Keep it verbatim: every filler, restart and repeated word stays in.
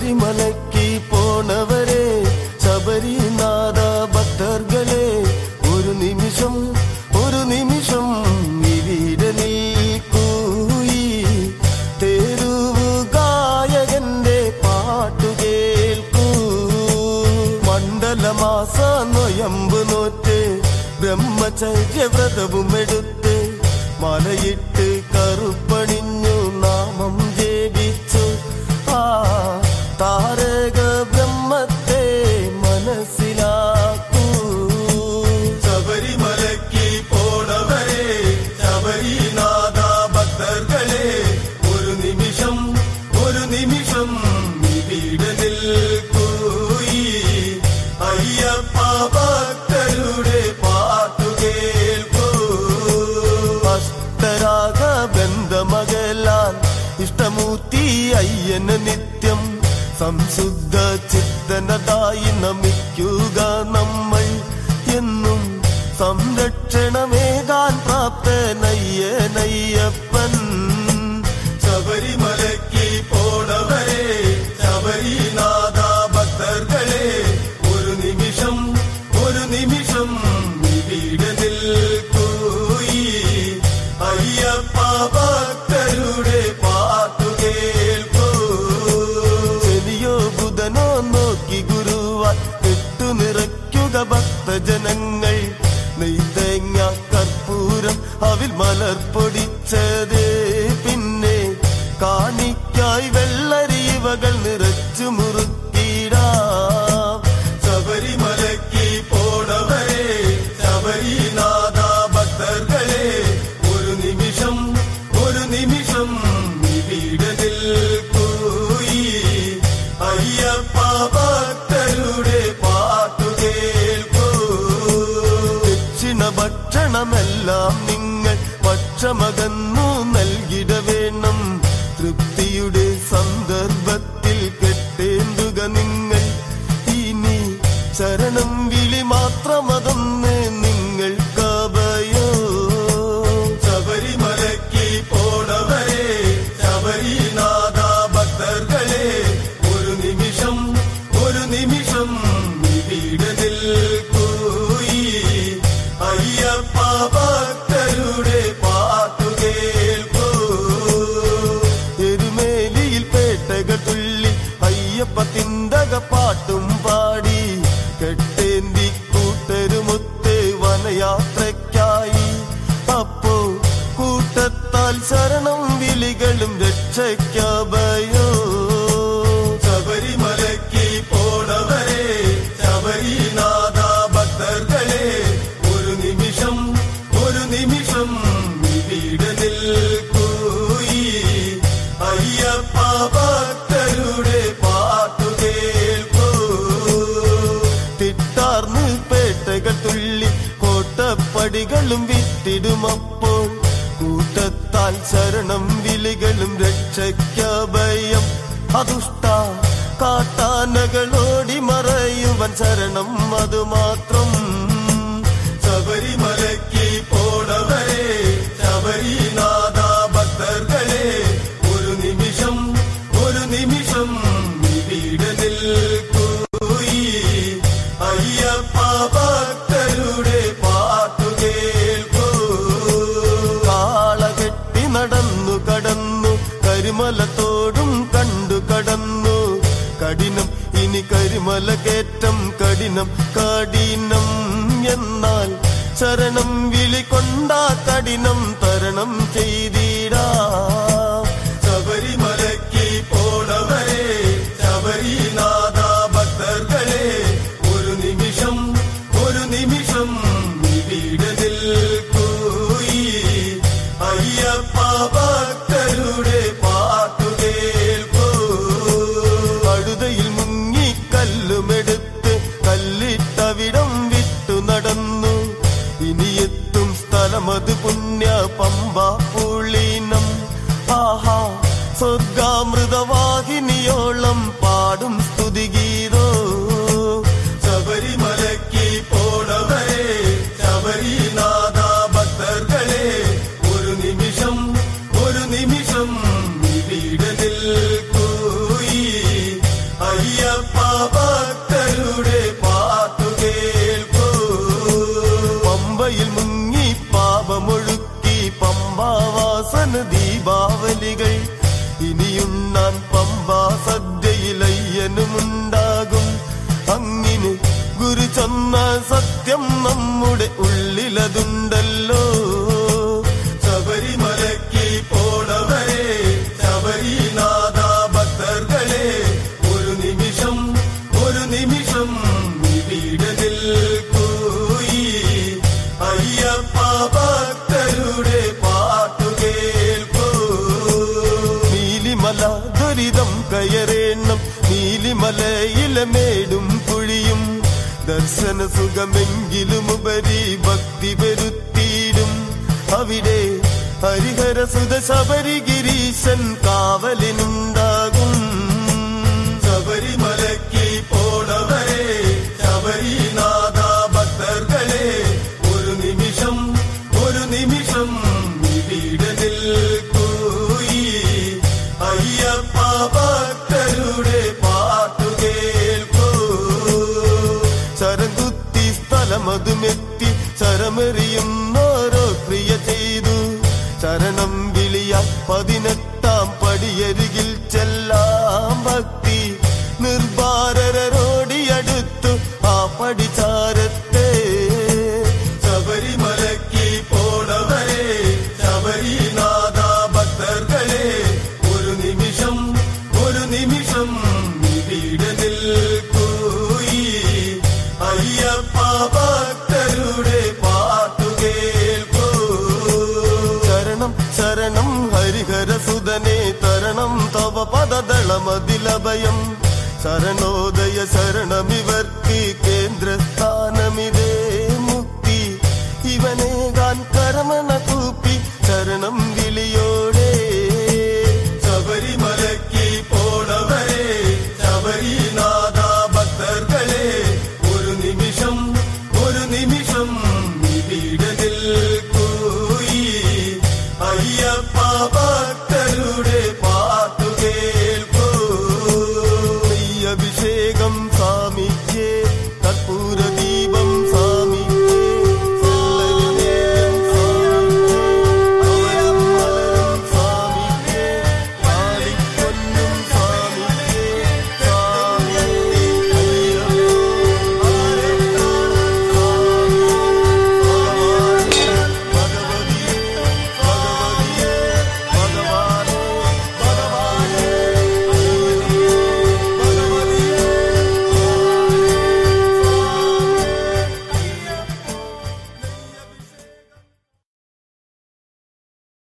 ശബരിമലയ്ക്ക് പോണവരെ, ശബരിനാഥ ഭക്തർകളെ, ഒരു നിമിഷം ഒരു നിമിഷം ഇവിടെ നിൽക്കൂ. ഈ തെരുവു ഗായകന്റെ പാട്ടു കേൾക്കൂ. മണ്ഡലമാസ നൊയമ്പ് നോറ്റ് ബ്രഹ്മചര്യവ്രതവും എടുത്ത് മലയിട്ട് കറുപ്പണിഞ്ഞു നാമം ജപിച്ചു. ആ താരക ബ്രഹ്മത്തെ മനസ്സിലാക്കൂ. ശബരിമലയ്ക്ക് പോണവരെ, ശബരിനാഥ ഭക്തർകളെ, ഒരു നിമിഷം ഒരു നിമിഷം ഇവിടെ നിൽക്കൂ. ഈ അയ്യപ്പ ഭക്തരുടെ പാട്ടു കേൾക്കൂ. അഷ്ടരാഗ ബന്ധമകലാൻ ഇഷ്ടമൂർത്തി അയ്യന് നിത്യം സംശുദ്ധ ചിത്തനതായി നമിക്കുക നമ്മൾ എന്നും. സംരക്ഷണമേകാൻ പ്രാപ്തനയ്യനയ്യപ്പൻ. ശബരിമലയ്ക്ക് പോണവരെ, ശബരിനാഥ ഭക്തർകളെ, ഒരു നിമിഷം ഒരു നിമിഷം ഇവിടെ നിൽക്കൂ. ഈ അയ്യപ്പ ഭക്തരുടെ പാട്ടു കേൾക്കൂ. ശനിയോ ബുധനോ നോക്കി ഗുരുവാൻ കെട്ടു നിറയ്ക്കുക ഭക്തജനങ്ങൾ. നെയ്തേങ്ങ കർപ്പൂരം അവിൽ മലർ പൊടിച്ചത്, പിന്നെ കാണിക്കായി വെള്ളരിവകൾ നിറച്ചു മുറുക്കിടാം. ശബരിമലയ്ക്ക് പോണവരെ, ശബരിനാഥ ഭക്തർകളെ, ഒരു നിമിഷം ഒരു നിമിഷം ഇവിടെ നിൽക്കൂ. ഈ അയ്യപ്പ ഭക്തരുടെ പാട്ടു കേൾക്കൂ. ദക്ഷിണ ഭക്ഷണമെല്ലാം നിങ്ങൾ പക്ഷമകന്നു നൽകിട വേണം. തൃപ്തിയുടെ സന്ദർഭത്തിൽ കെട്ടേണ്ടുക നിങ്ങൾ. ഇനി ശരണം വിളി മാത്രമതൊന്ന് നിങ്ങൾക്കഭയോ. ശബരിമലയ്ക്ക് പോണവരെ, ശബരിനാഥ ഭക്തർകളെ, ഒരു നിമിഷം ഒരു നിമിഷം ഇവിടെ നിൽക്കൂ. ഈ അയ്യപ്പ ഭക്തരുടെ പാട്ടു കേൾക്കൂ. എരുമേലിയിൽ പേട്ടകൾ തുള്ളി അയ്യപ്പ തിന്തക പാട്ടും പാടി കെട്ടേന്തി കൂട്ടരുമൊത്ത് വനയാത്രയ്ക്കായി. അപ്പോ കൂട്ടത്താൽ ശരണം വിളികളും രക്ഷയ്ക്കഭയോ. ശബരിമലയ്ക്ക് പോണവരെ, ശബരിനാഥ ഭക്തർകളെ, ഒരു നിമിഷം ഒരു നിമിഷം ഇവിടെ നിൽക്കൂ. ഈ അയ്യപ്പ ഭക്തരുടെ പാട്ടു കേൾക്കൂ. തിട്ടാർന്ന് പേട്ടകൾ തുള്ളി കോട്ടപ്പടികളും വിട്ടിടുമപ്പോൾ കൂട്ടത്താൽ ശരണം വിളികളും രക്ഷയ്ക്കഭയം. അതുഷ്ട കാട്ടാനകളോടി മറയുവൻ ശരണം അതുമാത്രം. ശബരിമലയ്ക്ക് പോണവരെ, ശബരിനാഥ ഭക്തർകളെ, ഒരു നിമിഷം ഒരു നിമിഷം ഇവിടെ നിൽക്കൂ. ഈ അയ്യപ്പ ഭക്തരുടെ പാട്ടു കേൾക്കൂ. കാളകെട്ടി നടന്നു കടന്നു കരിമലത്തോടും കണ്ടു കടന്നു. കഠിനം ഇനി കരിമല കയറ്റം കഠിനം കഠിനം. എന്നാൽ ശരണം വിളി കൊണ്ടാ കഠിനം തരണം ചെയ്തിടാം. ശബരിമലയ്ക്ക് പോണവരെ, ശബരിനാഥ ഭക്തർകളെ, ഒരു നിമിഷം ഒരു നിമിഷം ഇവിടെ നിൽക്കൂ. ഈ അയ്യപ്പ ഭക്തരുടെ പാട്ടു കേൾക്കൂ. കടുതയിൽ മുങ്ങി കല്ലുമെടുത്ത് കല്ലിട്ടവിടം വിട്ടു നടന്നു. ഇനിയെത്തും സ്ഥലമത് പുണ്യ പമ്പ പുള്ളി. തന്ന സത്യം നമ്മുടെ ഉള്ളിലതുണ്ടല്ലോ. ശബരിമലയ്ക്ക് പോണവരെ ശബരിനാഥ ഭക്തർകളെ ഒരു നിമിഷം ഒരു നിമിഷം ഇവിടെ നിൽക്കൂ. അയ്യപ്പ ഭക്തരുടെ പാട്ടു കേൾക്കൂ. നീലിമല ദുരിതം കയറേണം, നീലിമലയിലെ മേടും കുഴിയും ദർശന സുഖമെങ്കിലും ഉപരി ഭക്തി വരുത്തിയിടും. അവിടെ ഹരിഹരസുത ശബരിഗിരീശൻ കാവലിനുണ്ടാകും. ശബരിമലയ്ക്ക് പോണവരെ ശബരിനാഥ ഭക്തർകളെ ഒരു നിമിഷം ഒരു നിമിഷം ഇവിടെ നിൽക്കൂ. അയ്യപ്പ ഭക്തരുടെ പാട്ടു കേൾക്കൂ. ചരംകുത്തി സ്ഥലമതുമെത്തി ചരമെറിയുന്നോരോ ക്രിയ ചെയ്തു. ശരണം വിളിയ പതിനെട്ടാം പടിയരികിൽ ചെല്ലാം ഭക്തി നിർഭാരരോടിയടുത്തു ആ പടിചാരത്തെ. ശബരിമലയ്ക്ക് പോണവരെ ശബരിനാഥ ഭക്തർകളെ ഒരു നിമിഷം ഒരു നിമിഷം ഇവിടെ നിൽക്കൂ. അയ്യപ്പ ഭക്തരുടെ പാട്ടു കേൾക്കൂ. ശരണം ശരണം ഹരിഹരസുതനെ തരണം തവ പദദളമതിലഭയം. ശരണോ